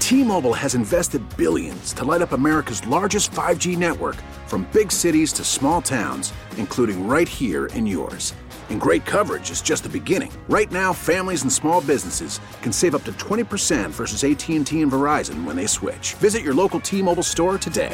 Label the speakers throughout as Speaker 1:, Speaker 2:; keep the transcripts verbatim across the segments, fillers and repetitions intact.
Speaker 1: T-Mobile has invested billions to light up America's largest five G network, from big cities to small towns, including right here in yours. And great coverage is just the beginning. Right now, families and small businesses can save up to twenty percent versus A T and T and Verizon when they switch. Visit your local T-Mobile store today.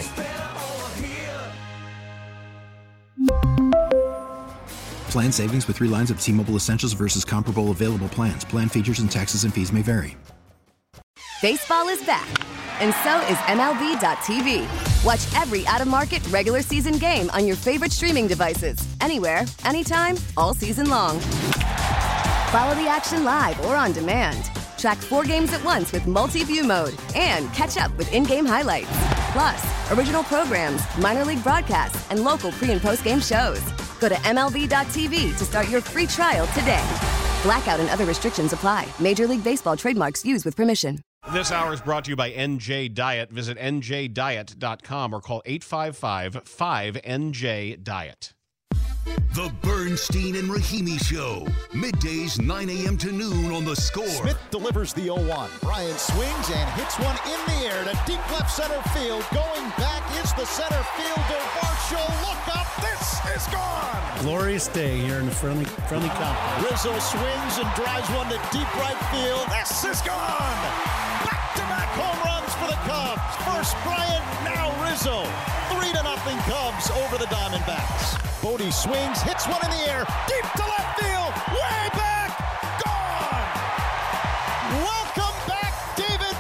Speaker 2: Plan savings with three lines of T-Mobile Essentials versus comparable available plans. Plan features and taxes and fees may vary.
Speaker 3: Baseball is back, and so is M L B dot T V. Watch every out-of-market regular season game on your favorite streaming devices, anywhere, anytime, all season long. Follow the action live or on demand. Track four games at once with multi-view mode and catch up with in-game highlights. Plus, original programs, minor league broadcasts, and local pre- and post-game shows. Go to M L B dot T V to start your free trial today. Blackout and other restrictions apply. Major League Baseball trademarks used with permission.
Speaker 4: This hour is brought to you by N J Diet. Visit N J diet dot com or call eight five five, five N J diet.
Speaker 5: The Bernstein and Rahimi Show. Middays, nine a.m. to noon on The Score.
Speaker 6: Smith delivers the oh one. Bryant swings and hits one in the air to deep left center field. Going back is the center fielder, Varsho. Look up. This is gone.
Speaker 7: Glorious day here in the friendly friendly complex.
Speaker 6: Rizzo swings and drives one to deep right field. This is gone. Back-to-back home runs for the Cubs. First Bryant, now Rizzo. Three to nothing Cubs over the Diamondbacks. Bodie swings, hits one in the air, deep to left field, way back, gone! Welcome back, David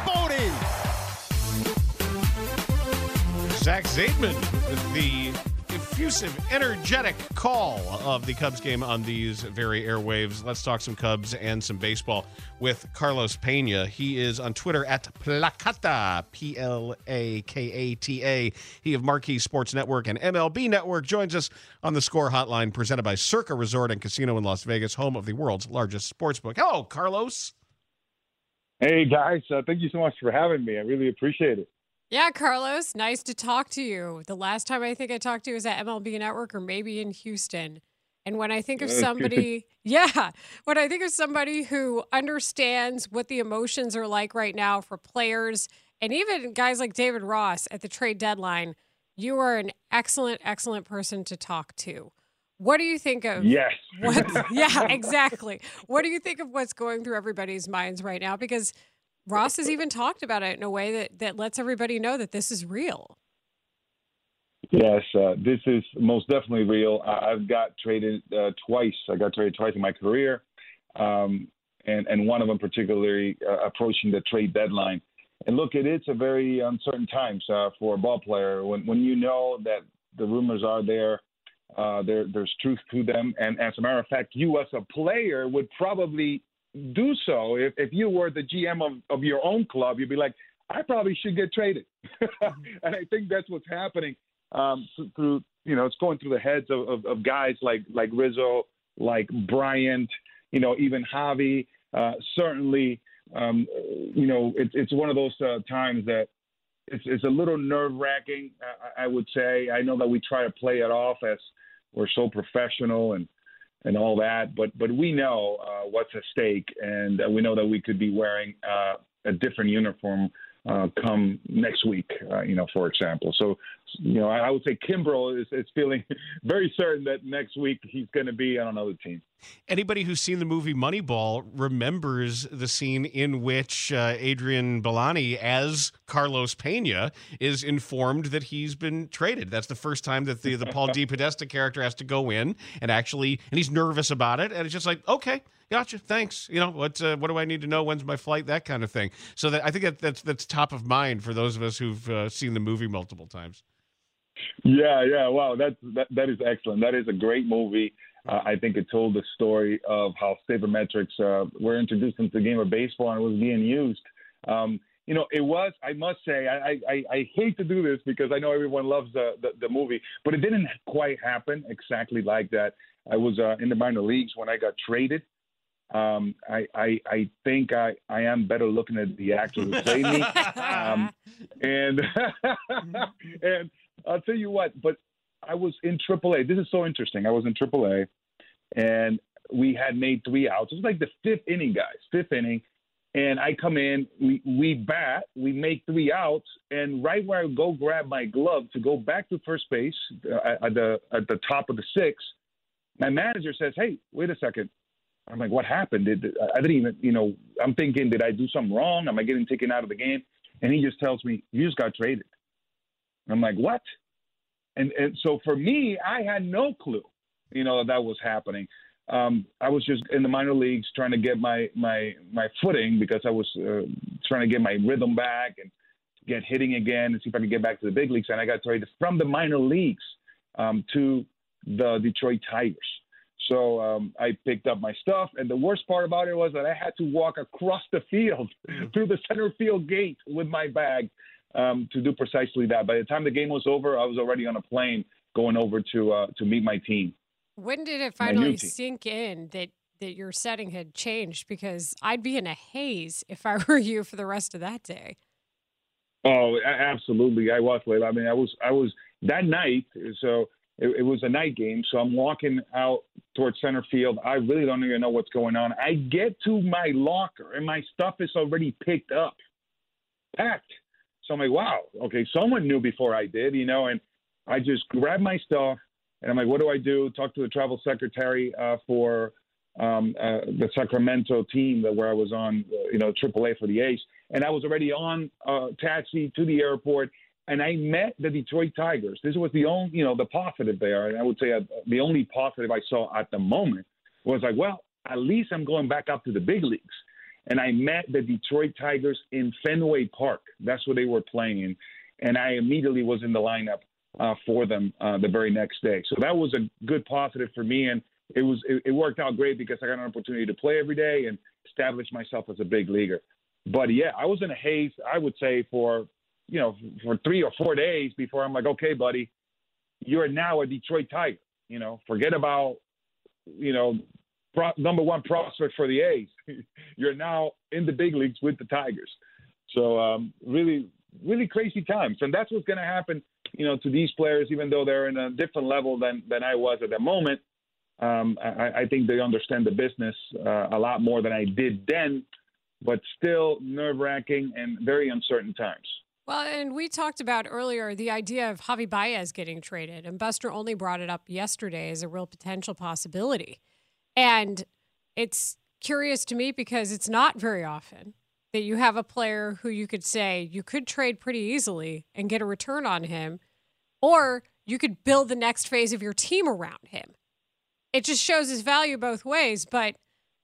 Speaker 6: Bodie.
Speaker 4: Zach Zaidman with the effusive, energetic call of the Cubs game on these very airwaves. Let's talk some Cubs and some baseball with Carlos Pena. He is on Twitter at Placata, P L A K A T A. He of Marquee Sports Network and M L B Network joins us on the Score Hotline, presented by Circa Resort and Casino in Las Vegas, home of the world's largest sportsbook. Hello, Carlos.
Speaker 8: Hey, guys. Uh, thank you so much for having me. I really appreciate it.
Speaker 9: Yeah, Carlos, nice to talk to you. The last time I think I talked to you was at M L B Network or maybe in Houston. And when I think of somebody, yeah, when I think of somebody who understands what the emotions are like right now for players and even guys like David Ross at the trade deadline, you are an excellent, excellent person to talk to. What do you think of?
Speaker 8: Yes.
Speaker 9: What, yeah, exactly. What do you think of what's going through everybody's minds right now? Because Ross has even talked about it in a way that, that lets everybody know that this is real.
Speaker 8: Yes, uh, this is most definitely real. I, I've got traded uh, twice. I got traded twice in my career, um, and, and one of them particularly uh, approaching the trade deadline. And look, it is a very uncertain times uh, for a ball player when, when you know that the rumors are there, uh, there, there's truth to them. And as a matter of fact, you as a player would probably do so. If, if you were the G M of, of your own club, you'd be like, I probably should get traded. And I think that's what's happening um, through, you know, it's going through the heads of, of, of guys like, like Rizzo, like Bryant, you know, even Javi. Uh, certainly, um, you know, it's it's one of those uh, times that it's, it's a little nerve-wracking, I, I would say. I know that we try to play it off as we're so professional and and all that, but but we know uh, what's at stake, and uh, we know that we could be wearing uh, a different uniform uh, come next week, uh, you know, for example. So, you know, I, I would say Kimbrel is, is feeling very certain that next week he's going to be on another team.
Speaker 4: Anybody who's seen the movie Moneyball remembers the scene in which uh, Adrian Bellani, as Carlos Pena, is informed that he's been traded. That's the first time that the, the Paul D. Podesta character has to go in and actually, and he's nervous about it. And it's just like, okay, gotcha, thanks. You know, what uh, what do I need to know? When's my flight? That kind of thing. So that I think that that's, that's top of mind for those of us who've uh, seen the movie multiple times.
Speaker 8: Yeah, yeah, wow, that's, that that is excellent. That is a great movie. Uh, I think it told the story of how sabermetrics uh, were introduced into the game of baseball and was being used. Um, you know, it was, I must say, I, I, I hate to do this because I know everyone loves the, the, the movie, but it didn't quite happen exactly like that. I was uh, in the minor leagues when I got traded. Um, I, I, I think I, I am better looking at the actor who played me. Um, and, and I'll tell you what, but I was in triple A. This is so interesting. I was in triple A, and we had made three outs. It was like the fifth inning, guys, fifth inning. And I come in, we, we bat, we make three outs, and right where I go grab my glove to go back to first base uh, at the at the top of the sixth, my manager says, "Hey, wait a second." I'm like, "What happened? Did, I didn't even, you know, I'm thinking, did I do something wrong? Am I getting taken out of the game?" And he just tells me, "You just got traded." I'm like, "What?" And and so for me, I had no clue, you know, that was happening. Um, I was just in the minor leagues trying to get my my my footing because I was uh, trying to get my rhythm back and get hitting again and see if I could get back to the big leagues. And I got traded from the minor leagues um, to the Detroit Tigers. So um, I picked up my stuff. And the worst part about it was that I had to walk across the field through the center field gate with my bag um, to do precisely that. By the time the game was over, I was already on a plane going over to uh, to meet my team.
Speaker 9: When did it finally sink in that, that your setting had changed? Because I'd be in a haze if I were you for the rest of that day.
Speaker 8: Oh, absolutely. I was, Layla. I mean, I was, I was that night. So it, it was a night game. So I'm walking out towards center field. I really don't even know what's going on. I get to my locker and my stuff is already picked up, packed. So I'm like, wow, okay, someone knew before I did, you know, and I just grabbed my stuff. And I'm like, what do I do? Talk to the travel secretary uh, for um, uh, the Sacramento team that where I was on, uh, you know, triple A for the A's. And I was already on a taxi to the airport, and I met the Detroit Tigers. This was the only, you know, the positive there. And I would say uh, the only positive I saw at the moment was like, well, at least I'm going back up to the big leagues. And I met the Detroit Tigers in Fenway Park. That's where they were playing in. And I immediately was in the lineup Uh, for them uh, the very next day. So that was a good positive for me, and it was it, it worked out great because I got an opportunity to play every day and establish myself as a big leaguer. But yeah, I was in a haze, I would say, for you know for three or four days before I'm like, okay, buddy, you're now a Detroit Tiger. You know, forget about you know pro, number one prospect for the A's. You're now in the big leagues with the Tigers. So um, really, really crazy times, and that's what's going to happen. You know, to these players, even though they're in a different level than, than I was at the moment, um, I, I think they understand the business uh, a lot more than I did then, but still nerve-wracking and very uncertain times.
Speaker 9: Well, and we talked about earlier the idea of Javi Baez getting traded, and Buster only brought it up yesterday as a real potential possibility. And it's curious to me because it's not very often that you have a player who you could say you could trade pretty easily and get a return on him, or you could build the next phase of your team around him. It just shows his value both ways, but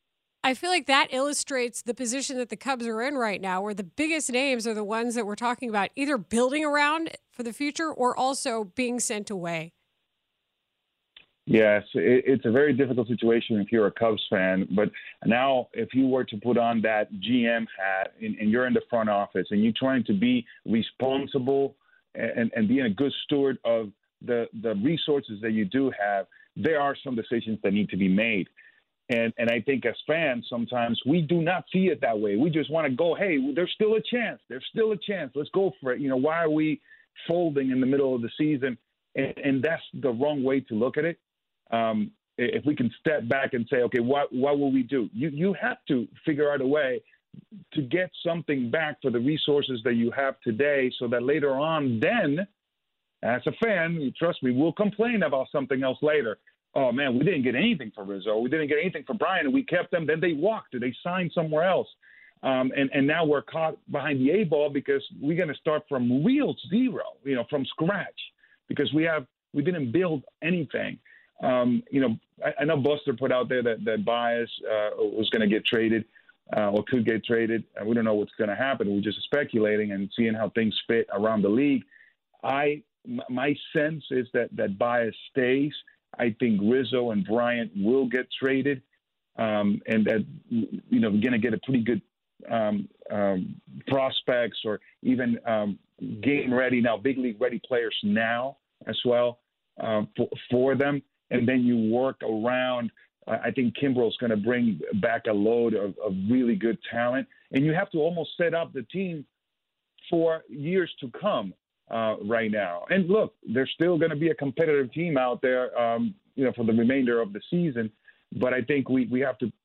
Speaker 9: I feel like that illustrates the position that the Cubs are in right now, where the biggest names are the ones that we're talking about either building around for the future or also being sent away.
Speaker 8: Yes, it, it's a very difficult situation if you're a Cubs fan. But now if you were to put on that G M hat and, and you're in the front office and you're trying to be responsible and, and being a good steward of the, the resources that you do have, there are some decisions that need to be made. And and I think as fans, sometimes we do not see it that way. We just want to go, hey, there's still a chance. There's still a chance. Let's go for it. You know, why are we folding in the middle of the season? And, and that's the wrong way to look at it. Um, if we can step back and say, okay, what what will we do? You you have to figure out a way to get something back for the resources that you have today so that later on then, as a fan, trust me, we'll complain about something else later. Oh, man, we didn't get anything for Rizzo. We didn't get anything for Brian, and we kept them. Then they walked. They signed somewhere else. Um, and, and now we're caught behind the eight ball because we're going to start from real zero, you know, from scratch, because we have we didn't build anything. Um, you know, I, I know Buster put out there that, that Baez uh, was going to get traded uh, or could get traded. And we don't know what's going to happen. We're just speculating and seeing how things fit around the league. I my sense is that, that Baez stays. I think Rizzo and Bryant will get traded, um, and that, you know, we're going to get a pretty good um, um, prospects or even um, game ready now, big league ready players now as well uh, for, for them. And then you work around. Uh, I think Kimbrel's going to bring back a load of, of really good talent, and you have to almost set up the team for years to come. Uh, right now. And look, there's still going to be a competitive team out there, um, you know, for the remainder of the season. But I think we, we have to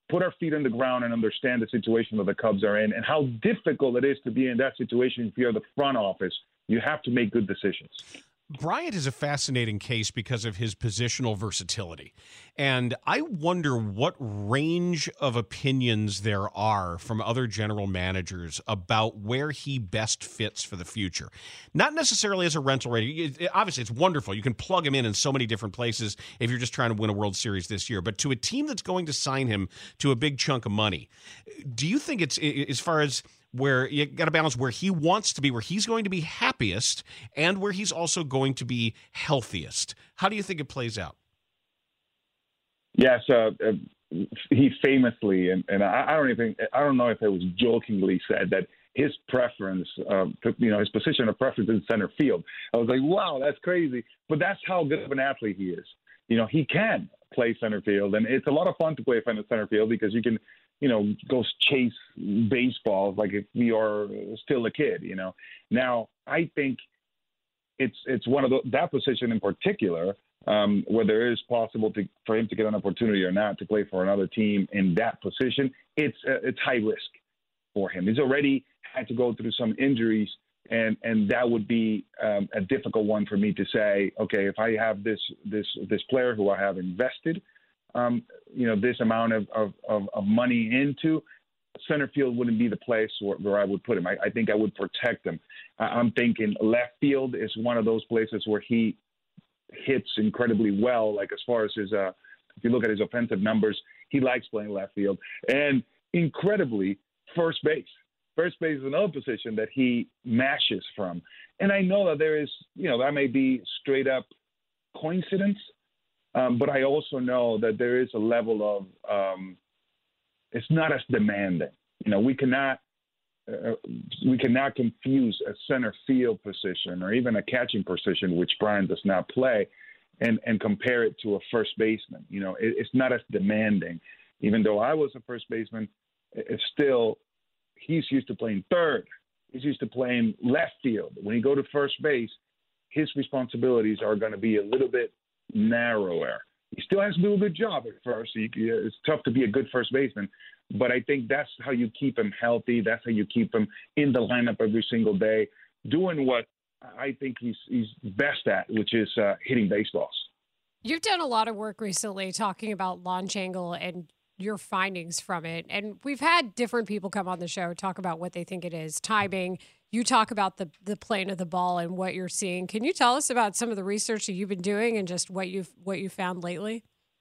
Speaker 8: put our feet on the ground and understand the situation that the Cubs are in and how difficult it is to be in that situation if you're the front office. You have to make good decisions.
Speaker 4: Bryant is a fascinating case because of his positional versatility. And I wonder what range of opinions there are from other general managers about where he best fits for the future. Not necessarily as a rental rate. It, it, obviously, it's wonderful. You can plug him in in so many different places if you're just trying to win a World Series this year. But to a team that's going to sign him to a big chunk of money, do you think it's, as far as where you got to balance where he wants to be, where he's going to be happiest, and where he's also going to be healthiest? How do you think it plays out?
Speaker 8: Yes, uh, uh, he famously, and, and I, I don't even, I don't know if it was jokingly said that his preference, uh, you know, his position of preference is center field. I was like, wow, that's crazy. But that's how good of an athlete he is. You know, he can play center field, and it's a lot of fun to play center field because you can, you know, go chase baseballs like if we are still a kid, you know. Now, I think it's it's one of the, that position in particular um, where there is possible to, for him to get an opportunity or not to play for another team in that position. It's uh, it's high risk for him. He's already had to go through some injuries, and and that would be um, a difficult one for me to say, okay, if I have this this this player who I have invested, Um, you know, this amount of, of, of, of money into, center field wouldn't be the place where, where I would put him. I, I think I would protect him. I, I'm thinking left field is one of those places where he hits incredibly well. Like as far as his, uh, if you look at his offensive numbers, he likes playing left field. And incredibly, first base. First base is another position that he mashes from. And I know that there is, you know, that may be straight up coincidence. Um, but I also know that there is a level of um, it's not as demanding. You know, we cannot uh, we cannot confuse a center field position or even a catching position, which Bryant does not play, and and compare it to a first baseman. You know, it, it's not as demanding. Even though I was a first baseman, it's still he's used to playing third. He's used to playing left field. When you go to first base, his responsibilities are going to be a little bit narrower. He still has to do a good job at first. So you, it's tough to be a good first baseman, but I think that's how you keep him healthy. That's how you keep him in the lineup every single day, doing what I think he's he's best at, which is uh, hitting baseballs.
Speaker 9: You've done a lot of work recently talking about launch angle and your findings from it. And we've had different people come on the show talk about what they think it is, timing. You talk about the the plane of the ball and what you're seeing. Can you tell us about some of the research that you've been doing and just what you've what you found lately?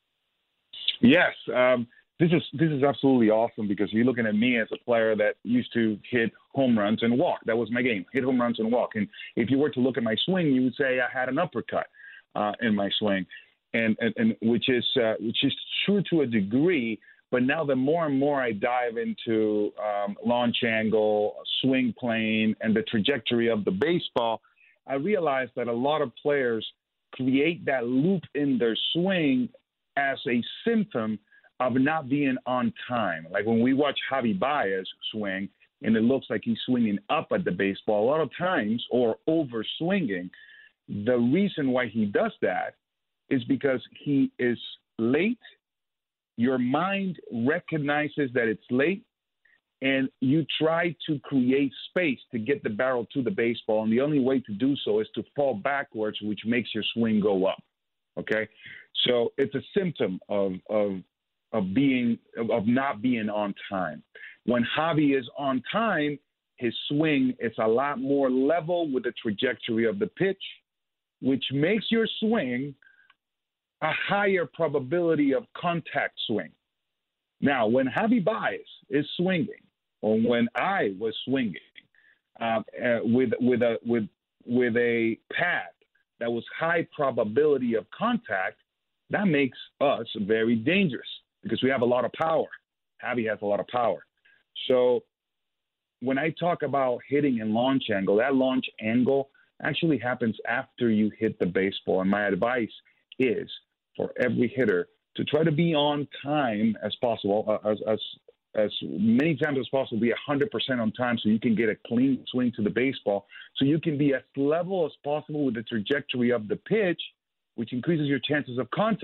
Speaker 8: Yes, um, this is this is absolutely awesome because you're looking at me as a player that used to hit home runs and walk. That was my game: hit home runs and walk. And if you were to look at my swing, you would say I had an uppercut uh, in my swing, and and, and which is uh, which is true to a degree. But now the more and more I dive into um, launch angle, swing plane, and the trajectory of the baseball, I realize that a lot of players create that loop in their swing as a symptom of not being on time. Like when we watch Javi Baez swing, and it looks like he's swinging up at the baseball a lot of times or over swinging, the reason why he does that is because he is late. Your mind recognizes that it's late, and you try to create space to get the barrel to the baseball. And the only way to do so is to fall backwards, which makes your swing go up. Okay, so it's a symptom of of of being of not being on time. When Javi is on time, his swing is a lot more level with the trajectory of the pitch, which makes your swing a higher probability of contact swing. Now, when Javi Baez is swinging, or when I was swinging uh, uh, with with a with with a pad that was high probability of contact, that makes us very dangerous because we have a lot of power. Javi has a lot of power. So when I talk about hitting and launch angle, that launch angle actually happens after you hit the baseball. And my advice is for every hitter to try to be on time as possible, uh, as, as as many times as possible, be one hundred percent on time so you can get a clean swing to the baseball, so you can be as level as possible with the trajectory of the pitch, which increases your chances of contact,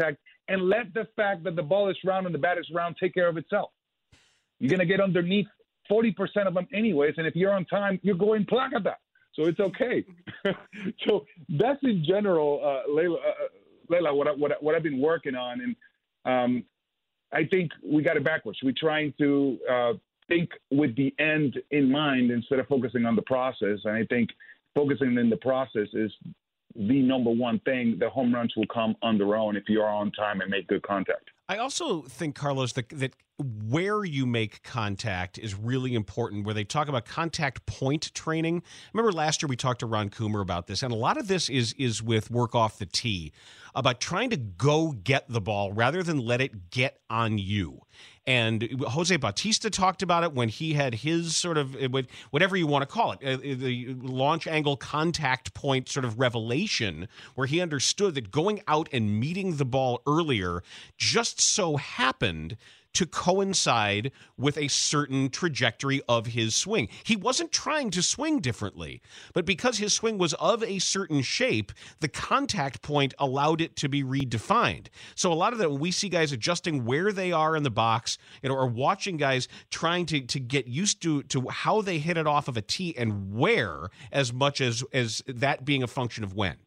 Speaker 8: and let the fact that the ball is round and the bat is round take care of itself. You're going to get underneath forty percent of them anyways, and if you're on time, you're going placata. So it's okay. So that's in general, uh, Layla, uh, Layla what, I, what, I, what I've been working on. And um, I think we got it backwards. We're trying to uh, think with the end in mind instead of focusing on the process. And I think focusing in the process is the number one thing. The home runs will come on their own if you are on time and make good contact.
Speaker 4: I also think, Carlos, that, that where you make contact is really important, where they talk about contact point training. Remember last year we talked to Ron Coomer about this, and a lot of this is is with work off the tee, about trying to go get the ball rather than let it get on you. And Jose Bautista talked about it when he had his sort of, whatever you want to call it, the launch angle contact point sort of revelation, where he understood that going out and meeting the ball earlier just so happened to coincide with a certain trajectory of his swing. He wasn't trying to swing differently, but because his swing was of a certain shape, the contact point allowed it to be redefined. So a lot of that, when we see guys adjusting where they are in the box, you know, or watching guys trying to, to get used to, to how they hit it off of a tee and where, as much as, as that being a function of when.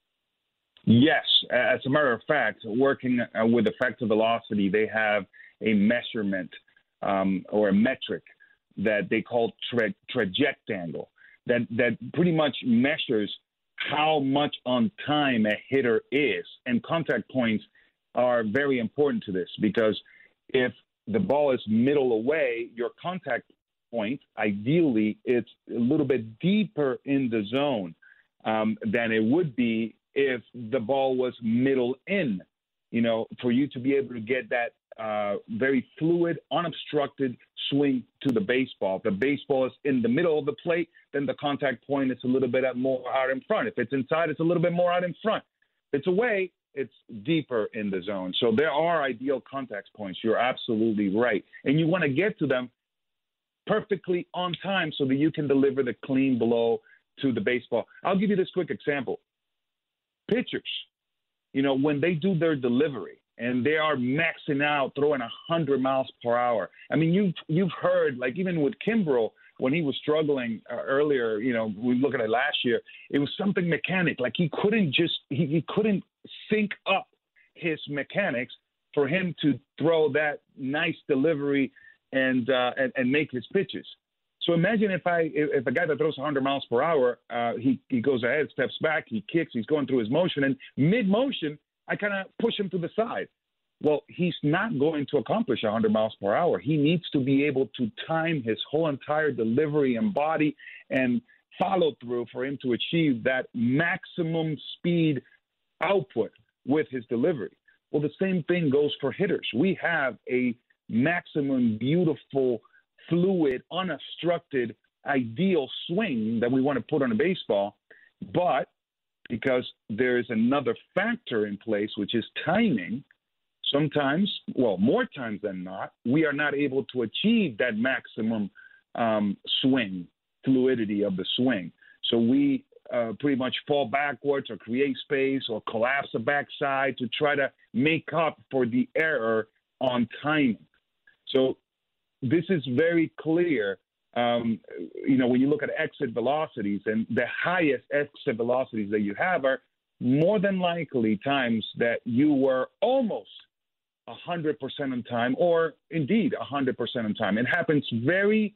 Speaker 8: Yes. As a matter of fact, working uh, with effective velocity, they have a measurement um, or a metric that they call tra- trajectangle that, that pretty much measures how much on time a hitter is. And contact points are very important to this, because if the ball is middle away, your contact point, ideally, it's a little bit deeper in the zone um, than it would be if the ball was middle in, you know, for you to be able to get that uh, very fluid, unobstructed swing to the baseball. If the baseball is in the middle of the plate, then the contact point is a little bit more out in front. If it's inside, it's a little bit more out in front. If it's away, it's deeper in the zone. So there are ideal contact points. You're absolutely right. And you want to get to them perfectly on time so that you can deliver the clean blow to the baseball. I'll give you this quick example. Pitchers, you know, when they do their delivery and they are maxing out, throwing one hundred miles per hour. I mean, you've, you've heard, like even with Kimbrel, when he was struggling uh, earlier, you know, we look at it last year, it was something mechanic. Like he couldn't just, he, he couldn't sync up his mechanics for him to throw that nice delivery and, uh, and, and make his pitches. So imagine if I if a guy that throws one hundred miles per hour, uh, he, he goes ahead, steps back, he kicks, he's going through his motion, and mid-motion, I kind of push him to the side. Well, he's not going to accomplish one hundred miles per hour. He needs to be able to time his whole entire delivery and body and follow through for him to achieve that maximum speed output with his delivery. Well, the same thing goes for hitters. We have a maximum beautiful, fluid, unobstructed, ideal swing that we want to put on a baseball, but because there is another factor in place, which is timing, sometimes, well, more times than not, we are not able to achieve that maximum um, swing, fluidity of the swing. So we uh, pretty much fall backwards or create space or collapse the backside to try to make up for the error on timing. So this is very clear. Um, you know, when you look at exit velocities, and the highest exit velocities that you have are more than likely times that you were almost one hundred percent on time, or indeed one hundred percent on time. It happens very,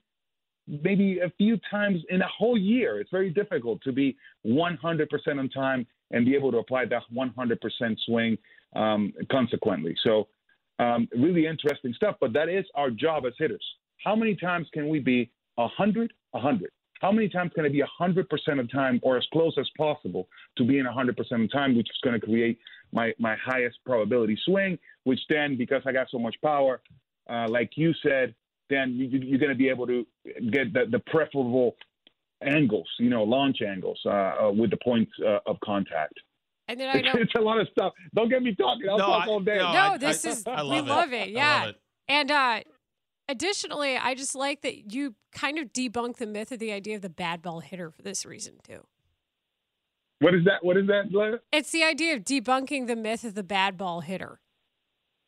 Speaker 8: maybe a few times in a whole year. It's very difficult to be one hundred percent on time and be able to apply that one hundred percent swing um, consequently. So um, really interesting stuff, but that is our job as hitters. How many times can we be one hundred, one hundred? How many times can it be one hundred percent of time, or as close as possible to being one hundred percent of time, which is going to create my, my highest probability swing, which then, because I got so much power, uh, like you said, then you, you're going to be able to get the, the preferable angles, you know, launch angles uh, uh, with the points uh, of contact.
Speaker 9: And then I know
Speaker 8: it's a lot of stuff. Don't get me talking. I'll
Speaker 4: no,
Speaker 8: talk
Speaker 4: I,
Speaker 8: all day.
Speaker 9: No,
Speaker 4: no
Speaker 9: this
Speaker 4: I,
Speaker 9: is,
Speaker 4: I
Speaker 9: we
Speaker 4: love
Speaker 9: love
Speaker 4: it.
Speaker 9: it. Yeah.
Speaker 4: Love it.
Speaker 9: And uh, additionally, I just like that you kind of debunk the myth of the idea of the bad ball hitter for this reason, too.
Speaker 8: What is that? What is that, Blair?
Speaker 9: It's the idea of debunking the myth of the bad ball hitter.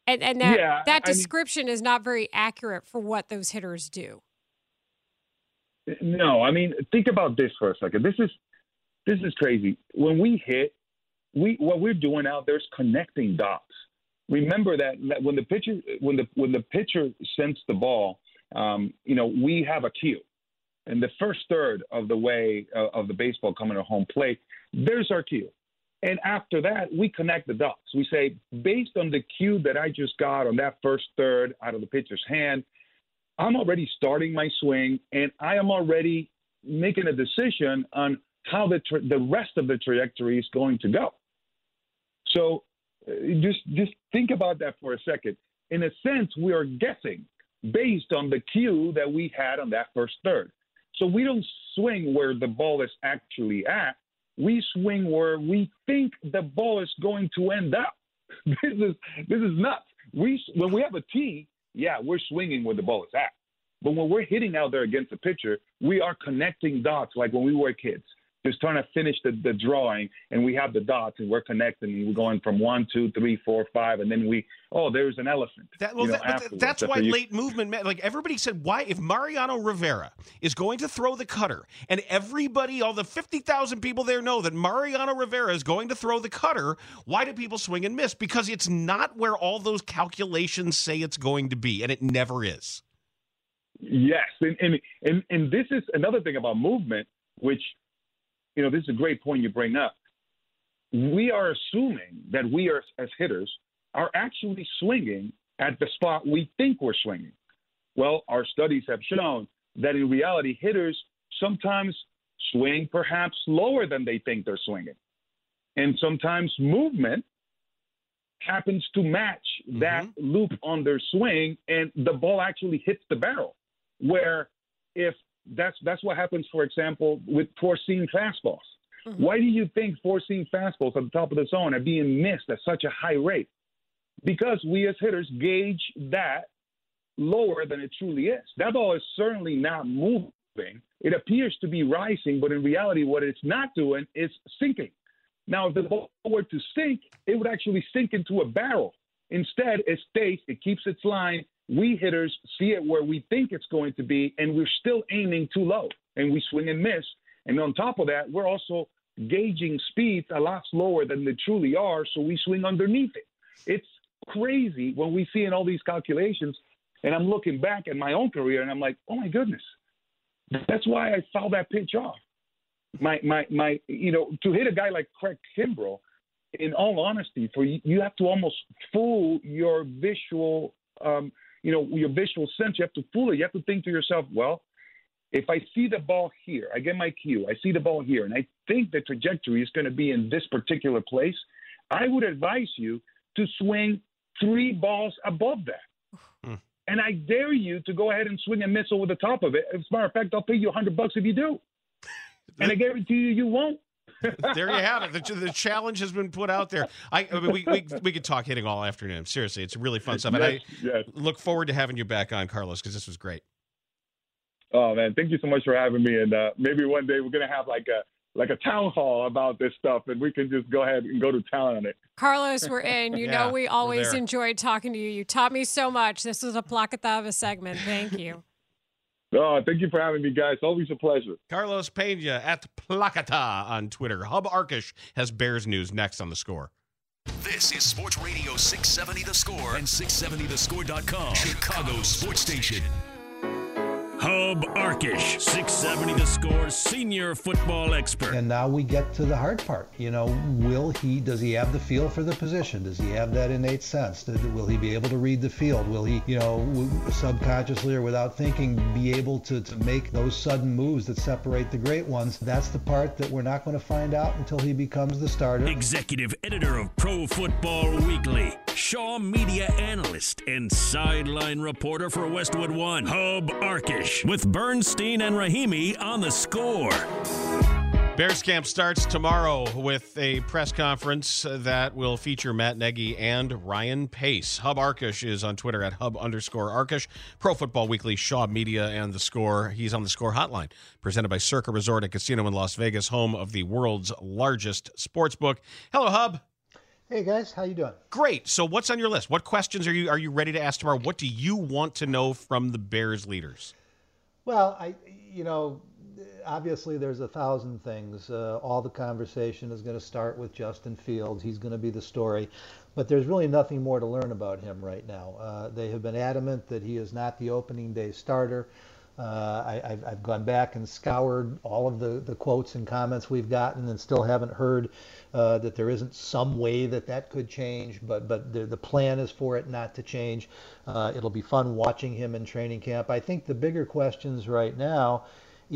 Speaker 9: And and that,
Speaker 8: yeah,
Speaker 9: that
Speaker 8: I
Speaker 9: description
Speaker 8: mean,
Speaker 9: is not very accurate for what those hitters do.
Speaker 8: No, I mean, think about this for a second. This is this is crazy. When we hit, we what we're doing out there is connecting dots. Remember that, that when the pitcher when the when the pitcher sends the ball, um, you know, we have a cue. And the first third of the way uh, of the baseball coming to home plate, there's our cue. And after that, we connect the dots. We say, based on the cue that I just got on that first third out of the pitcher's hand, I'm already starting my swing, and I am already making a decision on how the tra- the rest of the trajectory is going to go. So uh, just just think about that for a second. In a sense, we are guessing based on the cue that we had on that first third. So we don't swing where the ball is actually at. We swing where we think the ball is going to end up. This is this is nuts. We when we have a tee, yeah, we're swinging where the ball is at. But when we're hitting out there against the pitcher, we are connecting dots like when we were kids, just trying to finish the, the drawing, and we have the dots, and we're connecting, and we're going from one, two, three, four, five, and then we, oh, there's an elephant.
Speaker 4: That, well,
Speaker 8: you know,
Speaker 4: that, that's, that's why you... late movement, like everybody said, why, if Mariano Rivera is going to throw the cutter, and everybody, all the fifty thousand people there know that Mariano Rivera is going to throw the cutter, why do people swing and miss? Because it's not where all those calculations say it's going to be, and it never is.
Speaker 8: Yes, and and and, and this is another thing about movement, which, you know, this is a great point you bring up. We are assuming that we are, as hitters, are actually swinging at the spot we think we're swinging. Well, our studies have shown that in reality, hitters sometimes swing perhaps lower than they think they're swinging. And sometimes movement happens to match that mm-hmm. loop on their swing, and the ball actually hits the barrel. Where if That's that's what happens, for example, with four-seam fastballs. Mm-hmm. Why do you think four-seam fastballs at the top of the zone are being missed at such a high rate? Because we as hitters gauge that lower than it truly is. That ball is certainly not moving. It appears to be rising, but in reality, what it's not doing is sinking. Now, if the ball were to sink, it would actually sink into a barrel. Instead, it stays, it keeps its line. We hitters see it where we think it's going to be, and we're still aiming too low, and we swing and miss. And on top of that, we're also gauging speeds a lot slower than they truly are, so we swing underneath it. It's crazy when we see in all these calculations, and I'm looking back at my own career, and I'm like, oh, my goodness. That's why I fouled that pitch off. My, my, my, you know, to hit a guy like Craig Kimbrell, in all honesty, for you, you have to almost fool your visual um, – you know, your visual sense, you have to fool it. You have to think to yourself, well, if I see the ball here, I get my cue, I see the ball here, and I think the trajectory is going to be in this particular place, I would advise you to swing three balls above that. Mm. And I dare you to go ahead and swing and miss over the top of it. As a matter of fact, I'll pay you a hundred bucks if you do. And I guarantee you, you won't.
Speaker 4: There you have it. The, the challenge has been put out there. I, I mean, we, we we could talk hitting all afternoon. Seriously, it's really fun stuff. And
Speaker 8: yes,
Speaker 4: I
Speaker 8: yes.
Speaker 4: look forward to having you back on, Carlos, because this was great.
Speaker 8: Oh man, thank you so much for having me. And uh, maybe one day we're gonna have like a like a town hall about this stuff, and we can just go ahead and go to town on it.
Speaker 9: Carlos, we're in. You
Speaker 4: yeah,
Speaker 9: know, we always enjoyed talking to you. You taught me so much. This was a Placatava segment. Thank you.
Speaker 8: Oh, thank you for having me, guys. Always a pleasure.
Speaker 4: Carlos Pena at Placata on Twitter. Hub Arkush has Bears news next on The Score.
Speaker 5: This is Sports Radio six seventy The Score and six seventy the score dot com, Chicago's sports station.
Speaker 10: Hub Arkush, six seventy The Score senior football expert.
Speaker 7: And now we get to the hard part. You know, will he, does he have the feel for the position? Does he have that innate sense? Will he be able to read the field? Will he, you know, subconsciously or without thinking, be able to, to make those sudden moves that separate the great ones? That's the part that we're not going to find out until he becomes the starter.
Speaker 10: Executive editor of Pro Football Weekly, Shaw media analyst, and sideline reporter for Westwood One, Hub Arkush. With Bernstein and Rahimi on The Score.
Speaker 4: Bears camp starts tomorrow with a press conference that will feature Matt Nagy and Ryan Pace. Hub Arkush is on Twitter at Hub underscore Arkush. Pro Football Weekly, Shaw Media, and The Score. He's on The Score Hotline, presented by Circa Resort and Casino in Las Vegas, home of the world's largest sports book. Hello, Hub.
Speaker 7: Hey guys, how you doing?
Speaker 4: Great. So what's on your list? What questions are you are you ready to ask tomorrow? What do you want to know from the Bears leaders?
Speaker 7: Well, I, you know, obviously there's a thousand things. Uh, all the conversation is going to start with Justin Fields. He's going to be the story. But there's really nothing more to learn about him right now. Uh, they have been adamant that he is not the opening day starter. Uh, I, I've, I've gone back and scoured all of the, the quotes and comments we've gotten and still haven't heard uh, that there isn't some way that that could change, but but the, the plan is for it not to change. Uh, it'll be fun watching him in training camp. I think the bigger questions right now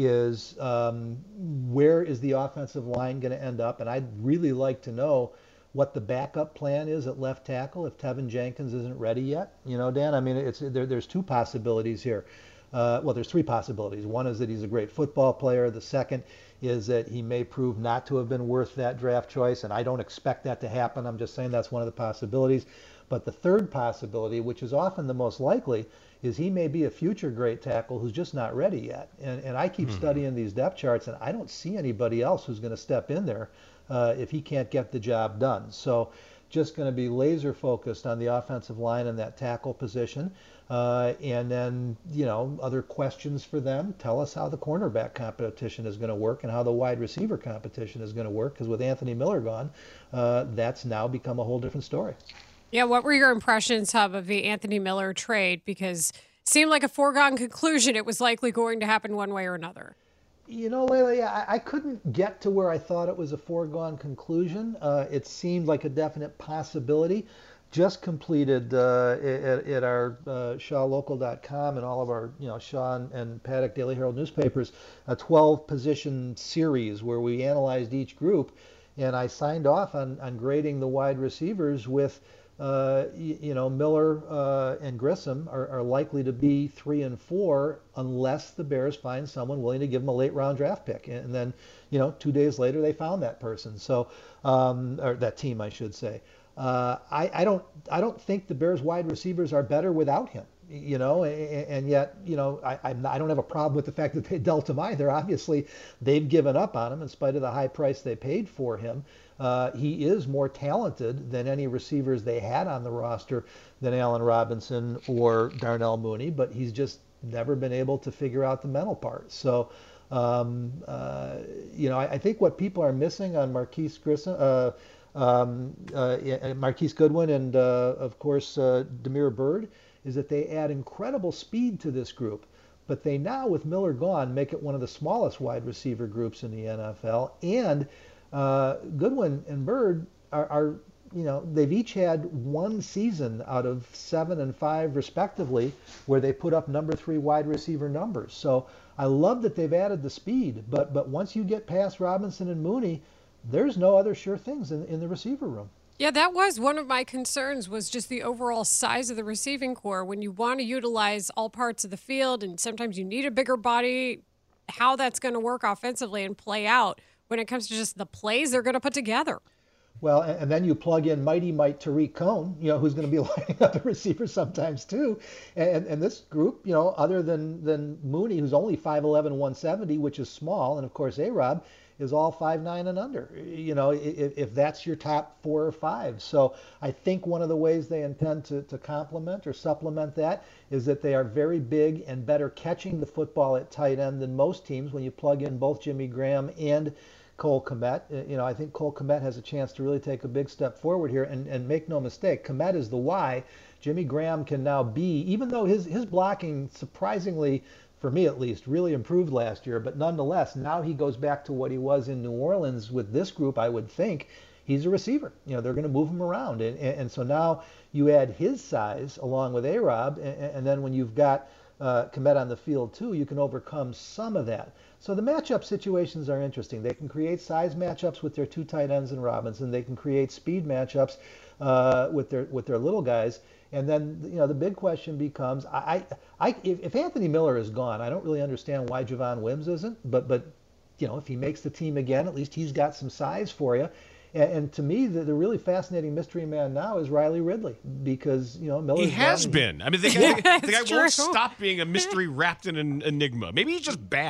Speaker 7: is um, where is the offensive line going to end up? And I'd really like to know what the backup plan is at left tackle if Tevin Jenkins isn't ready yet. You know, Dan, I mean, it's there, there's two possibilities here. Uh, well, there's three possibilities. One is that he's a great football player. The second is that he may prove not to have been worth that draft choice, and I don't expect that to happen. I'm just saying that's one of the possibilities. But the third possibility, which is often the most likely, is he may be a future great tackle who's just not ready yet. And, and I keep mm-hmm. studying these depth charts, and I don't see anybody else who's going to step in there uh, if he can't get the job done. So just going to be laser focused on the offensive line and that tackle position. Uh, and then, you know, other questions for them. Tell us how the cornerback competition is going to work and how the wide receiver competition is going to work. Because with Anthony Miller gone, uh, that's now become a whole different story.
Speaker 9: Yeah, what were your impressions, Hub, of the Anthony Miller trade? Because it seemed like a foregone conclusion. It was likely going to happen one way or another.
Speaker 7: You know, Layla, I, I couldn't get to where I thought it was a foregone conclusion. Uh, it seemed like a definite possibility. Just completed uh, at, at our uh, Shaw Local dot com and all of our, you know, Shaw and Paddock Daily Herald newspapers, a twelve position series where we analyzed each group, and I signed off on, on grading the wide receivers with, uh, you, you know, Miller uh, and Grissom are, are likely to be three and four unless the Bears find someone willing to give them a late round draft pick. And then, you know, two days later they found that person. So, um, or that team, I should say. Uh, I, I don't I don't think the Bears wide receivers are better without him, you know, and, and yet, you know, I, I'm not, I don't have a problem with the fact that they dealt him either. Obviously, they've given up on him in spite of the high price they paid for him. Uh, he is more talented than any receivers they had on the roster than Allen Robinson or Darnell Mooney, but he's just never been able to figure out the mental part. So, um, uh, you know, I, I think what people are missing on Marquise Grissom, uh, Um, uh, Marquise Goodwin and, uh, of course, uh, Damiere Byrd, is that they add incredible speed to this group. But they now, with Miller gone, make it one of the smallest wide receiver groups in the N F L. And uh, Goodwin and Byrd are, are, you know, they've each had one season out of seven and five, respectively, where they put up number three wide receiver numbers. So I love that they've added the speed. But, but once you get past Robinson and Mooney, there's no other sure things in, in the receiver room.
Speaker 9: Yeah, that was one of my concerns, was just the overall size of the receiving corps. When you want to utilize all parts of the field and sometimes you need a bigger body, how that's going to work offensively and play out when it comes to just the plays they're going to put together.
Speaker 7: Well, and, and then you plug in Mighty Mite Tariq Cohen, you know, who's going to be lining up the receivers sometimes too. And, and this group, you know, other than, than Mooney, who's only five eleven, one seventy, which is small, and of course A-Rob, is all five nine and under, you know, if, if that's your top four or five. So I think one of the ways they intend to, to complement or supplement that is that they are very big and better catching the football at tight end than most teams when you plug in both Jimmy Graham and Cole Kmet. You know, I think Cole Kmet has a chance to really take a big step forward here. And, and make no mistake, Kmet is the Y. Jimmy Graham can now be, even though his, his blocking surprisingly, for me at least, really improved last year. But nonetheless, now he goes back to what he was in New Orleans with this group. I would think he's a receiver. You know, they're going to move him around. And, and, and so now you add his size along with A-Rob. And, and then when you've got uh, Kmet on the field too, you can overcome some of that. So the matchup situations are interesting. They can create size matchups with their two tight ends and Robinson. They can create speed matchups uh, with their with their little guys. And then, you know, the big question becomes, I, I, if, if Anthony Miller is gone, I don't really understand why Javon Wims isn't. But, but, you know, if he makes the team again, at least he's got some size for you. And, and to me, the, the really fascinating mystery man now is Riley Ridley, because, you know, Miller.
Speaker 4: He has
Speaker 7: gone.
Speaker 4: been. I mean, the guy, the guy won't stop being a mystery wrapped in an enigma. Maybe he's just bad.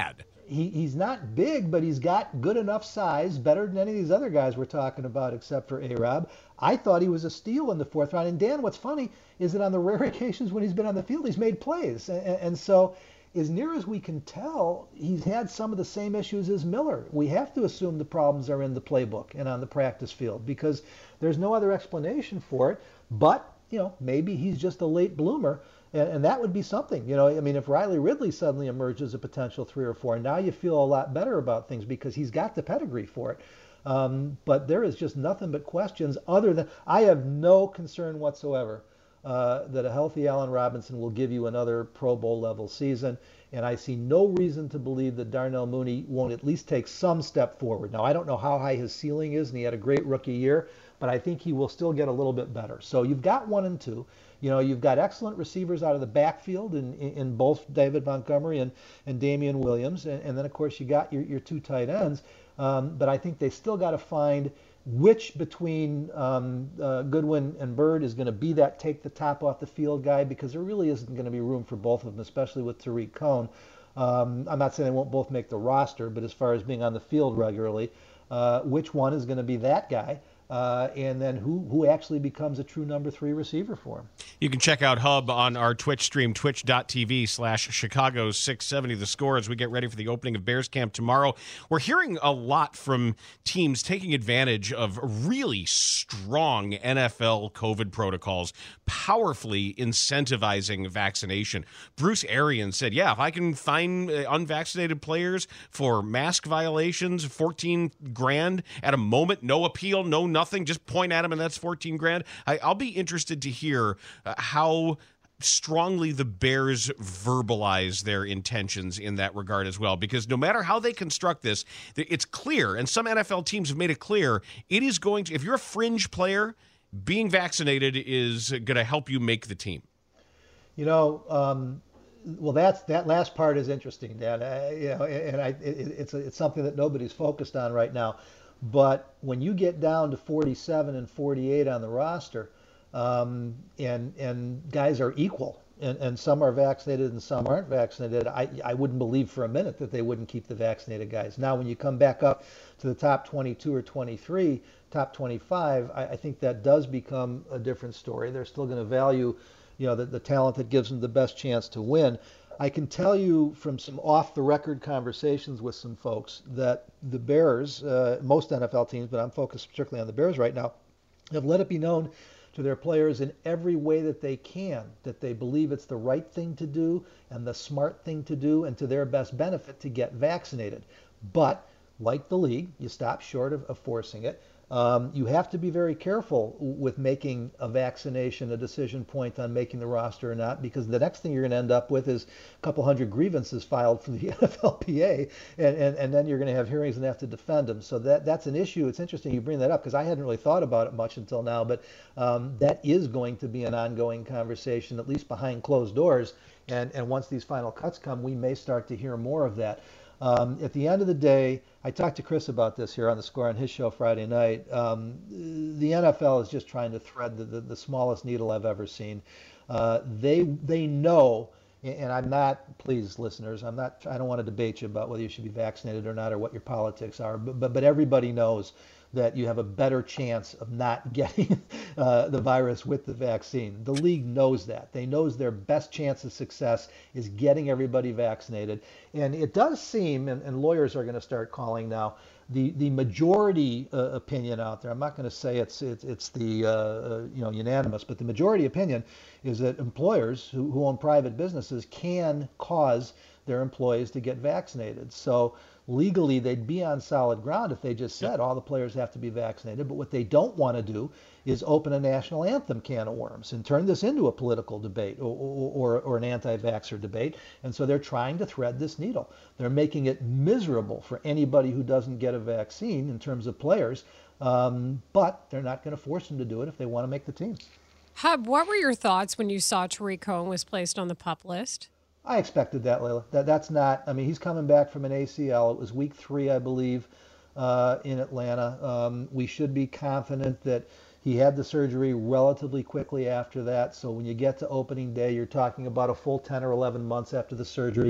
Speaker 7: he, he's not big, but he's got good enough size, better than any of these other guys we're talking about, except for A-Rob. I thought he was a steal in the fourth round. And Dan, what's funny is that on the rare occasions when he's been on the field, he's made plays. And, and so, as near as we can tell, he's had some of the same issues as Miller. We have to assume the problems are in the playbook and on the practice field because there's no other explanation for it. But, you know, maybe he's just a late bloomer. And, and that would be something, you know, I mean, if Riley Ridley suddenly emerges as a potential three or four, now you feel a lot better about things because he's got the pedigree for it. Um, but there is just nothing but questions other than, I have no concern whatsoever uh, that a healthy Allen Robinson will give you another Pro Bowl level season. And I see no reason to believe that Darnell Mooney won't at least take some step forward. Now, I don't know how high his ceiling is, and he had a great rookie year, but I think he will still get a little bit better. So you've got one and two. You know, you've got excellent receivers out of the backfield in, in, in both David Montgomery and, and Damian Williams. And, and then, of course, you got your, your two tight ends. Um, but I think they still got to find which between um, uh, Goodwin and Byrd is going to be that take the top off the field guy, because there really isn't going to be room for both of them, especially with Tariq Cohen. Um, I'm not saying they won't both make the roster, but as far as being on the field regularly, uh, which one is going to be that guy? Uh, and then who who actually becomes a true number three receiver for him.
Speaker 4: You can check out Hub on our Twitch stream, twitch.tv slash Chicago six seventy The Score, as we get ready for the opening of Bears camp tomorrow. We're hearing a lot from teams taking advantage of really strong N F L COVID protocols, powerfully incentivizing vaccination. Bruce Arians said, yeah, if I can find uh, unvaccinated players for mask violations, fourteen grand at a moment, no appeal, no nothing, just point at them and that's fourteen grand. I, I'll be interested to hear uh, how strongly the Bears verbalize their intentions in that regard as well, because no matter how they construct this, it's clear, and some N F L teams have made it clear, it is going to, if you're a fringe player, being vaccinated is going to help you make the team.
Speaker 7: You know, um, well, that's that last part is interesting, Dan. Uh, you know, and I, it, it's a, it's something that nobody's focused on right now. But when you get down to forty-seven and forty-eight on the roster, um, and and guys are equal, and, and some are vaccinated and some aren't vaccinated, I, I wouldn't believe for a minute that they wouldn't keep the vaccinated guys. Now, when you come back up to the top twenty-two or twenty-three, top twenty-five, I, I think that does become a different story. They're still going to value, you know, the, the talent that gives them the best chance to win. I can tell you from some off-the-record conversations with some folks that the Bears, uh, most N F L teams, but I'm focused particularly on the Bears right now, have let it be known to their players in every way that they can that they believe it's the right thing to do and the smart thing to do and to their best benefit to get vaccinated. But like the league, you stop short of, of forcing it. Um, you have to be very careful with making a vaccination a decision point on making the roster or not, because the next thing you're going to end up with is a couple hundred grievances filed for the N F L P A, and, and, and then you're going to have hearings and have to defend them. So that that's an issue. It's interesting you bring that up because I hadn't really thought about it much until now, but um, that is going to be an ongoing conversation, at least behind closed doors. And, and once these final cuts come, we may start to hear more of that. Um, at the end of the day, I talked to Chris about this here on The Score on his show Friday night. Um, the N F L is just trying to thread the, the, the smallest needle I've ever seen. Uh, they they know, and I'm not, please listeners, I'm not, I don't want to debate you about whether you should be vaccinated or not or what your politics are, but but, but everybody knows that you have a better chance of not getting uh, the virus with the vaccine. The league knows that. They knows their best chance of success is getting everybody vaccinated. And it does seem, and, and lawyers are going to start calling now, the, the majority uh, opinion out there, I'm not going to say it's it's, it's the uh, uh, you know unanimous, but the majority opinion is that employers who, who own private businesses can cause their employees to get vaccinated. So legally, they'd be on solid ground if they just said all the players have to be vaccinated. But what they don't want to do is open a national anthem can of worms and turn this into a political debate or, or, or an anti-vaxxer debate. And so they're trying to thread this needle. They're making it miserable for anybody who doesn't get a vaccine in terms of players. Um, but they're not going to force them to do it if they want to make the team.
Speaker 9: Hub, what were your thoughts when you saw Tariq Cohen was placed on the PUP list?
Speaker 7: I expected that, Layla. That that's not. I mean, he's coming back from an A C L. It was week three, I believe, uh, in Atlanta. Um, we should be confident that he had the surgery relatively quickly after that. So when you get to opening day, you're talking about a full ten or eleven months after the surgery.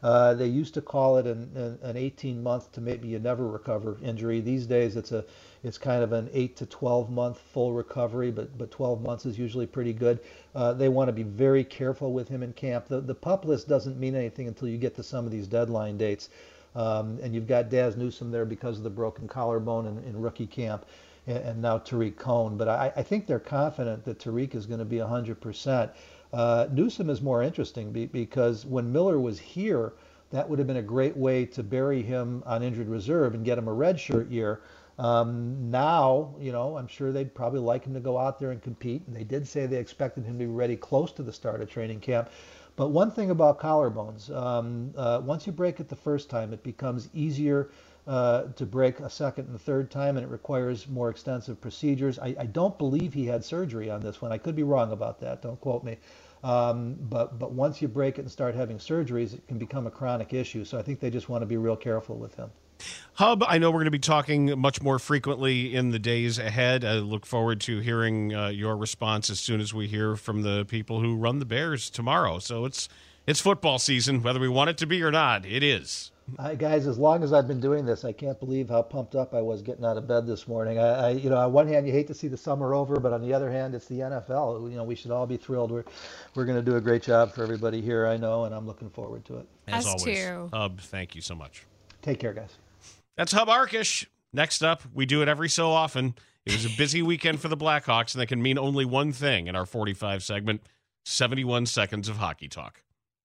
Speaker 7: Uh, they used to call it an, an, an eighteen month to maybe you never recover injury. These days it's a it's kind of an eight to twelve month full recovery, but but twelve months is usually pretty good. Uh, they want to be very careful with him in camp. The the PUP list doesn't mean anything until you get to some of these deadline dates. Um, and you've got Daz Newsome there because of the broken collarbone in, in rookie camp, and, and now Tariq Cohen. But I, I think they're confident that Tariq is going to be one hundred percent. Uh, Newsome is more interesting be, because when Miller was here, that would have been a great way to bury him on injured reserve and get him a redshirt year. Um, now, you know, I'm sure they'd probably like him to go out there and compete. And they did say they expected him to be ready close to the start of training camp. But one thing about collarbones, um, uh, once you break it the first time, it becomes easier uh, to break a second and third time, and it requires more extensive procedures. I, I don't believe he had surgery on this one. I could be wrong about that. Don't quote me. Um, but but once you break it and start having surgeries, it can become a chronic issue. So I think they just want to be real careful with him.
Speaker 4: Hub, I know we're going to be talking much more frequently in the days ahead. I look forward to hearing uh, your response as soon as we hear from the people who run the Bears tomorrow. So it's it's football season, whether we want it to be or not. It is.
Speaker 7: Uh, guys, as long as I've been doing this, I can't believe how pumped up I was getting out of bed this morning. I, I, you know, on one hand, you hate to see the summer over, but on the other hand, it's the N F L. You know, we should all be thrilled. We're we're going to do a great job for everybody here, I know, and I'm looking forward to it.
Speaker 4: As
Speaker 9: Us
Speaker 4: always,
Speaker 9: too.
Speaker 4: Hub, thank you so much.
Speaker 7: Take care, guys.
Speaker 4: That's Hub Arkish. Next up, we do it every so often. It was a busy weekend for the Blackhawks, and that can mean only one thing in our forty-five segment, seventy-one seconds of hockey talk.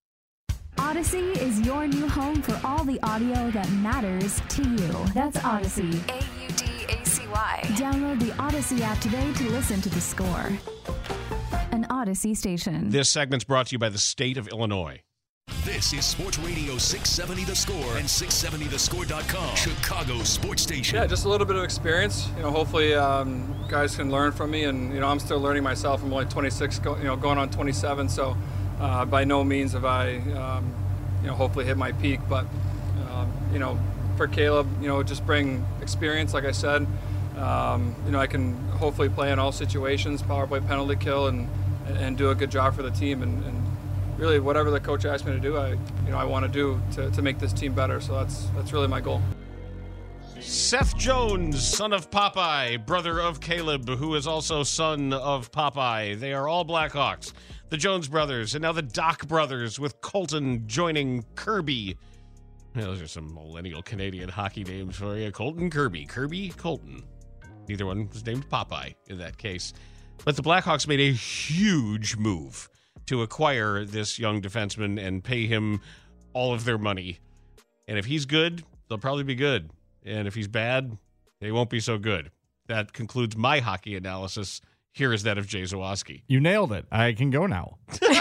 Speaker 11: Odyssey is your new home for all the audio that matters to you. That's Odyssey. A U D A C Y. Download the Odyssey app today to listen to The Score, an Odyssey station.
Speaker 4: This segment's brought to you by the state of Illinois.
Speaker 5: This is Sports Radio six seventy The Score and six seventy the score dot com, Chicago sports station.
Speaker 12: Yeah, just a little bit of experience. You know, hopefully um, guys can learn from me, and you know, I'm still learning myself. I'm only twenty-six, go, you know, going on twenty-seven, so uh, by no means have I, um, you know, hopefully hit my peak. But um, you know, for Caleb, you know, just bring experience, like I said. Um, you know, I can hopefully play in all situations, power play, penalty kill, and and do a good job for the team, and. and really, whatever the coach asked me to do, I, you know, I want to do to, to make this team better. So that's that's really my goal.
Speaker 4: Seth Jones, son of Popeye, brother of Caleb, who is also son of Popeye. They are all Blackhawks. The Jones brothers, and now the Doc brothers, with Colton joining Kirby. Yeah, those are some millennial Canadian hockey names for you. Colton Kirby. Kirby Colton. Neither one was named Popeye in that case. But the Blackhawks made a huge move to acquire this young defenseman and pay him all of their money. And if he's good, they'll probably be good. And if he's bad, they won't be so good. That concludes my hockey analysis. Here is that of Jay Zawaski.
Speaker 13: You nailed it. I can go now.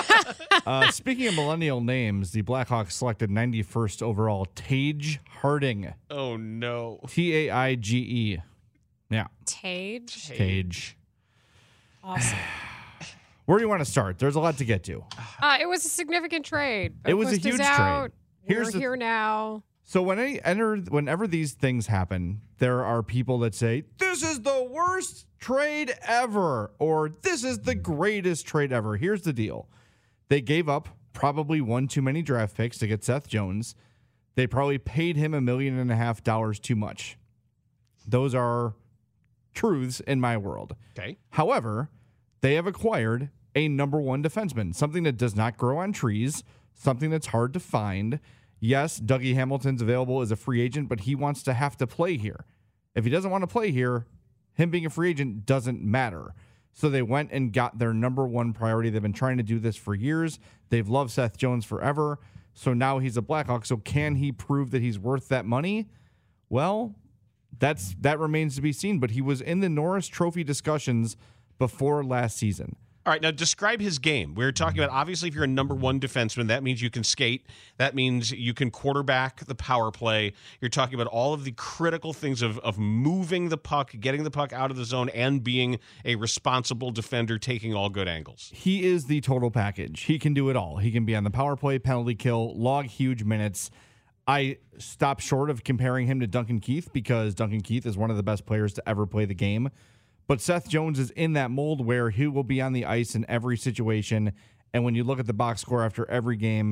Speaker 13: uh, speaking of millennial names, the Blackhawks selected ninety-first overall Tage Harding.
Speaker 4: Oh, no.
Speaker 13: T A I G E. Yeah.
Speaker 9: Tage?
Speaker 13: Tage.
Speaker 9: Awesome.
Speaker 13: Where do you want to start? There's a lot to get to.
Speaker 9: Uh, it was a significant trade.
Speaker 13: It was a
Speaker 9: Bookust
Speaker 13: huge
Speaker 9: is out.
Speaker 13: trade. Here's
Speaker 9: We're
Speaker 13: the-
Speaker 9: here now.
Speaker 13: So when I enter, whenever these things happen, there are people that say, this is the worst trade ever, or this is the greatest trade ever. Here's the deal. They gave up probably one too many draft picks to get Seth Jones. They probably paid him a million and a half dollars too much. Those are truths in my world.
Speaker 4: Okay.
Speaker 13: However, they have acquired a number one defenseman, something that does not grow on trees, something that's hard to find. Yes, Dougie Hamilton's available as a free agent, but he wants to have to play here. If he doesn't want to play here, him being a free agent doesn't matter. So they went and got their number one priority. They've been trying to do this for years. They've loved Seth Jones forever. So now he's a Blackhawk. So can he prove that he's worth that money? Well, that's that remains to be seen. But he was in the Norris Trophy discussions before last season.
Speaker 4: All right, now describe his game. We're talking about, obviously, if you're a number one defenseman, that means you can skate. That means you can quarterback the power play. You're talking about all of the critical things of, of moving the puck, getting the puck out of the zone, and being a responsible defender, taking all good angles.
Speaker 13: He is the total package. He can do it all. He can be on the power play, penalty kill, log huge minutes. I stop short of comparing him to Duncan Keith because Duncan Keith is one of the best players to ever play the game. But Seth Jones is in that mold where he will be on the ice in every situation. And when you look at the box score after every game,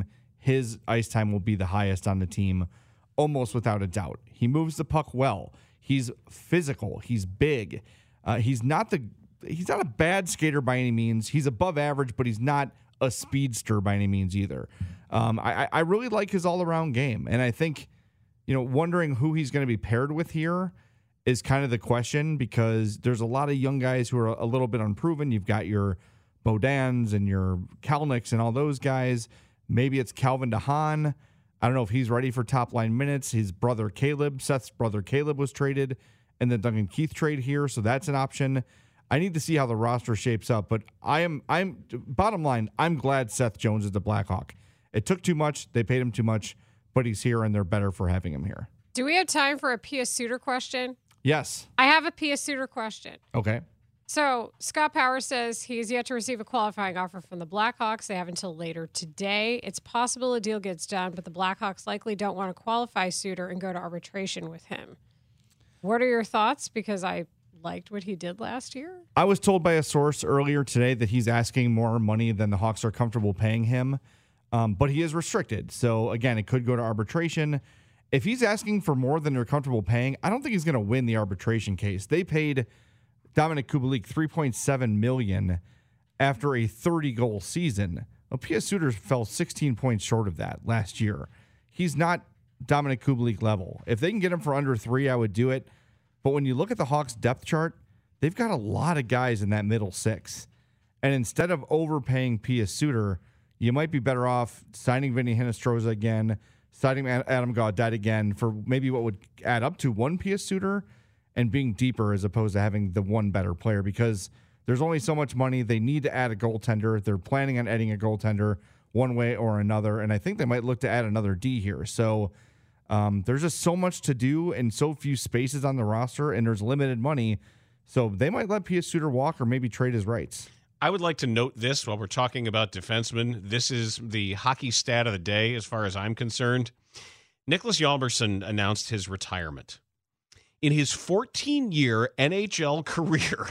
Speaker 13: his ice time will be the highest on the team, almost without a doubt. He moves the puck well. He's physical. He's big. Uh, he's not the he's not a bad skater by any means. He's above average, but he's not a speedster by any means either. Um, I, I really like his all-around game, and I think, you know, wondering who he's going to be paired with here is kind of the question, because there's a lot of young guys who are a little bit unproven. You've got your Bodans and your Kalnicks and all those guys. Maybe it's Calvin DeHaan. I don't know if he's ready for top-line minutes. His brother Caleb, Seth's brother Caleb, was traded in the Duncan Keith trade here, so that's an option. I need to see how the roster shapes up, but I am, I'm bottom line, I'm glad Seth Jones is the Blackhawk. It took too much. They paid him too much, but he's here, and they're better for having him here.
Speaker 9: Do we have time for a Pia Suter question?
Speaker 13: Yes.
Speaker 9: I have a Pia Suter question.
Speaker 13: Okay.
Speaker 9: So Scott Power says he's yet to receive a qualifying offer from the Blackhawks. They have until later today. It's possible a deal gets done, but the Blackhawks likely don't want to qualify Suter and go to arbitration with him. What are your thoughts? Because I liked what he did last year.
Speaker 13: I was told by a source earlier today that he's asking more money than the Hawks are comfortable paying him, um, but he is restricted. So, again, it could go to arbitration. If he's asking for more than they're comfortable paying, I don't think he's going to win the arbitration case. They paid Dominic Kubalik three point seven million dollars after a thirty-goal season. Well, Pia Suter fell sixteen points short of that last year. He's not Dominic Kubalik level. If they can get him for under three, I would do it. But when you look at the Hawks depth chart, they've got a lot of guys in that middle six. And instead of overpaying Pia Suter, you might be better off signing Vinny Hinostroza again, signing Adam Gaudette again for maybe what would add up to one Pia Suter, and being deeper as opposed to having the one better player, because there's only so much money. They need to add a goaltender. They're planning on adding a goaltender one way or another, and I think they might look to add another D here. So um, there's just so much to do and so few spaces on the roster, and there's limited money. So they might let Pia Suter walk or maybe trade his rights.
Speaker 4: I would like to note this while we're talking about defensemen. This is the hockey stat of the day as far as I'm concerned. Nicholas Hjalmarsson announced his retirement. In his fourteen-year N H L career,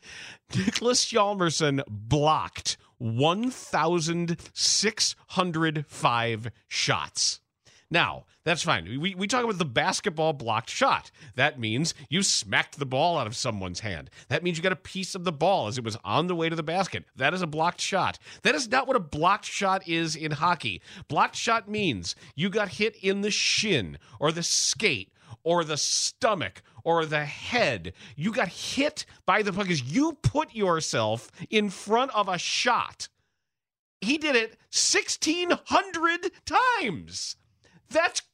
Speaker 4: Nicholas Hjalmarsson blocked one thousand six hundred five shots. Now, that's fine. We, we talk about the basketball blocked shot. That means you smacked the ball out of someone's hand. That means you got a piece of the ball as it was on the way to the basket. That is a blocked shot. That is not what a blocked shot is in hockey. Blocked shot means you got hit in the shin or the skate or the stomach or the head. You got hit by the puck because you put yourself in front of a shot. He did it sixteen hundred times. That's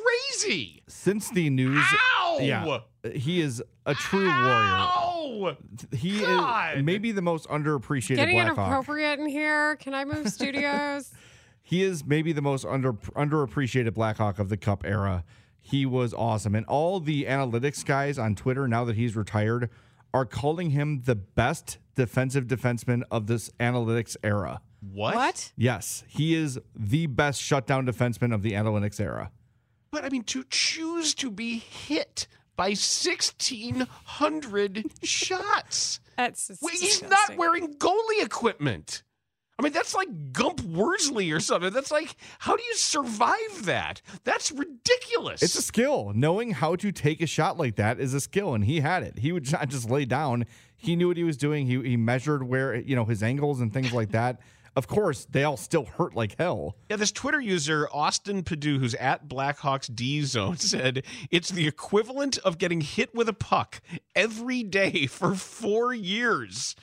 Speaker 4: crazy.
Speaker 13: Since the news,
Speaker 4: Ow!
Speaker 13: yeah, he is a true
Speaker 4: Ow!
Speaker 13: warrior. He
Speaker 4: God.
Speaker 13: is maybe the most underappreciated
Speaker 9: Getting
Speaker 13: Blackhawk.
Speaker 9: inappropriate in here. Can I move studios?
Speaker 13: He is maybe the most under underappreciated Blackhawk of the Cup era. He was awesome. And all the analytics guys on Twitter, now that he's retired, are calling him the best defensive defenseman of this analytics era.
Speaker 4: What?
Speaker 9: What?
Speaker 13: Yes, he is the best shutdown defenseman of the analytics era.
Speaker 4: But, I mean, to choose to be hit by sixteen hundred shots.
Speaker 9: That's
Speaker 4: Wait,
Speaker 9: disgusting.
Speaker 4: he's not wearing goalie equipment. I mean, that's like Gump Worsley or something. That's like, how do you survive that? That's ridiculous.
Speaker 13: It's a skill. Knowing how to take a shot like that is a skill, and he had it. He would not just lay down. He knew what he was doing. He he measured where, you know, his angles and things like that. Of course, they all still hurt like hell.
Speaker 4: Yeah, this Twitter user, Austin Padu, who's at Blackhawks D Zone, said it's the equivalent of getting hit with a puck every day for four years.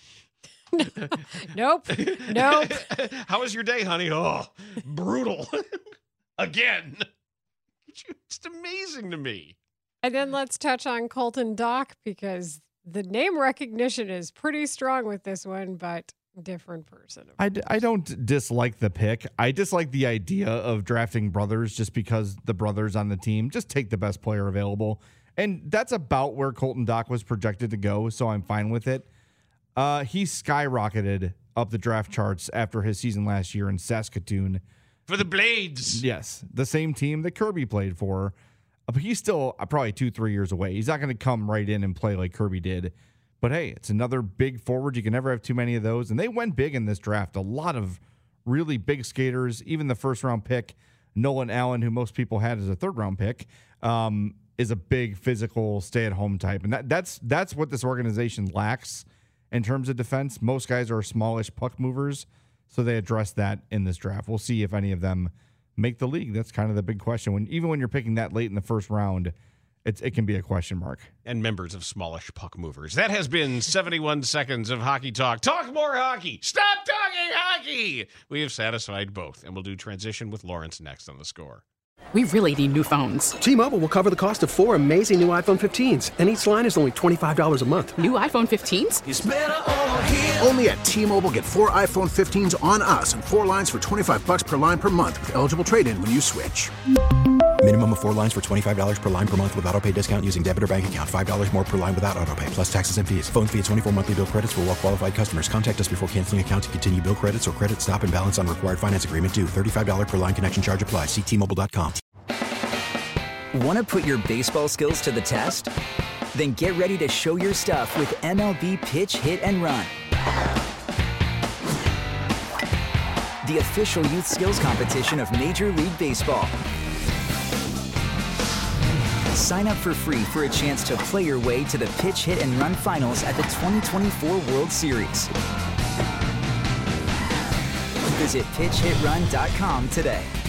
Speaker 9: Nope. Nope.
Speaker 4: How was your day, honey? Oh, brutal. Again. It's just amazing to me.
Speaker 9: And then let's touch on Colton Dach, because the name recognition is pretty strong with this one, but different person.
Speaker 13: I, d- I don't dislike the pick. I dislike the idea of drafting brothers just because the brothers on the team just take the best player available. And that's about where Colton Dach was projected to go, so I'm fine with it. Uh, he skyrocketed up the draft charts after his season last year in Saskatoon.
Speaker 4: For the Blades.
Speaker 13: Yes, the same team that Kirby played for. Uh, but he's still uh, probably two, three years away. He's not going to come right in and play like Kirby did. But hey, it's another big forward. You can never have too many of those. And they went big in this draft. A lot of really big skaters. Even the first round pick, Nolan Allen, who most people had as a third round pick, um, is a big physical stay at home type. And that, that's that's what this organization lacks in terms of defense. Most guys are smallish puck movers, so they address that in this draft. We'll see if any of them make the league. That's kind of the big question. When even when you're picking that late in the first round, it's, it can be a question mark.
Speaker 4: And members of smallish puck movers. That has been seventy-one seconds of hockey talk. Talk more hockey. Stop talking hockey. We have satisfied both, and we'll do transition with Lawrence next on The Score.
Speaker 14: We really need new phones.
Speaker 15: T-Mobile will cover the cost of four amazing new iPhone fifteens, and each line is only twenty-five dollars a month.
Speaker 14: New iPhone fifteens?
Speaker 15: It's better over here. Only at T-Mobile, get four iPhone fifteens on us and four lines for twenty-five dollars per line per month with eligible trade-in when you switch.
Speaker 2: Minimum of four lines for twenty-five dollars per line per month with autopay discount using debit or bank account. five dollars more per line without autopay, plus taxes and fees. Phone fee at twenty-four monthly bill credits for well-qualified customers. Contact us before canceling account to continue bill credits or credit stop and balance on required finance agreement due. thirty-five dollars per line connection charge applies. See T Mobile dot com.
Speaker 16: Want to put your baseball skills to the test? Then get ready to show your stuff with M L B Pitch, Hit, and Run. The official youth skills competition of Major League Baseball. Sign up for free for a chance to play your way to the Pitch, Hit, and Run finals at the twenty twenty-four World Series. Visit pitch hit run dot com today.